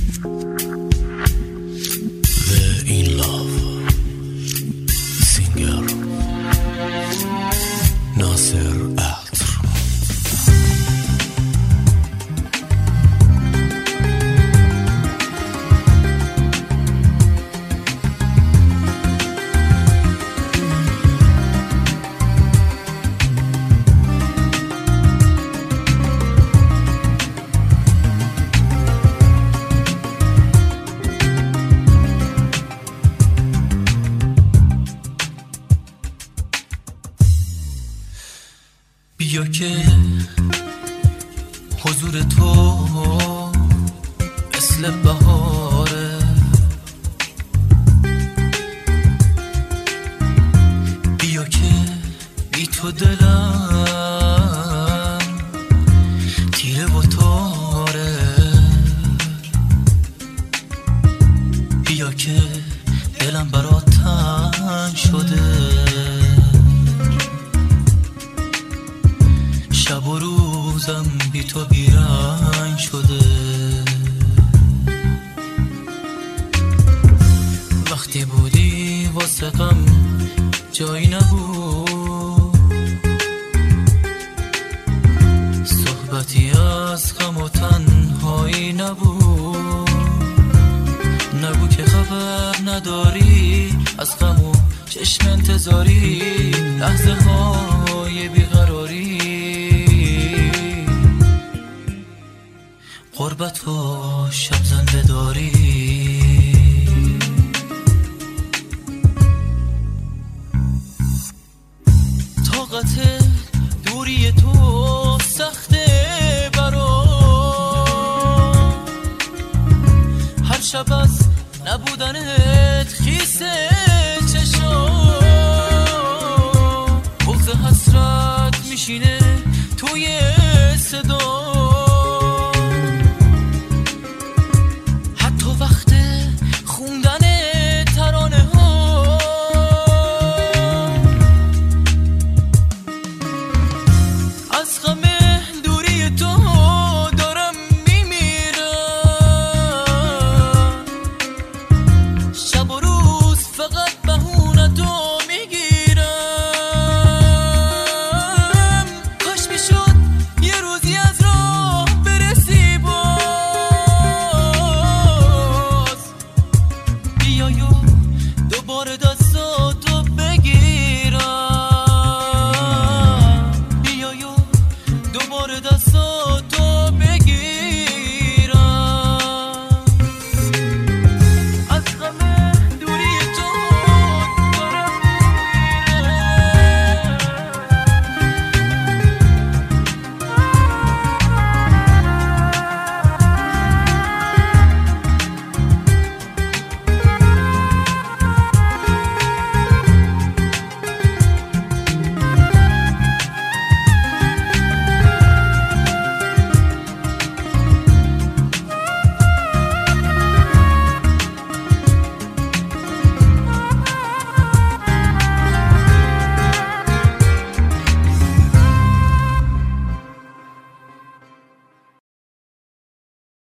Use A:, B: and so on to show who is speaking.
A: بیا که حضور تو مثل بهاره، بیا که بی تو دلم تیره و تاره، بیا که دلم برات تنگ شده، شب و روزم بی تو بیرنگ شده. وقتی بودی واسه غم جایی نبود، صحبتی از غم و تنهایی نبود. نگو که خبر نداری از غم و چشم انتظاری، لحظه های بیقراری، قربت و شب زنده داری. طاقت دوری تو سخته برام، هر شب از نبودنت خیسه چشام، بغض حسرت میشینه توی صدا.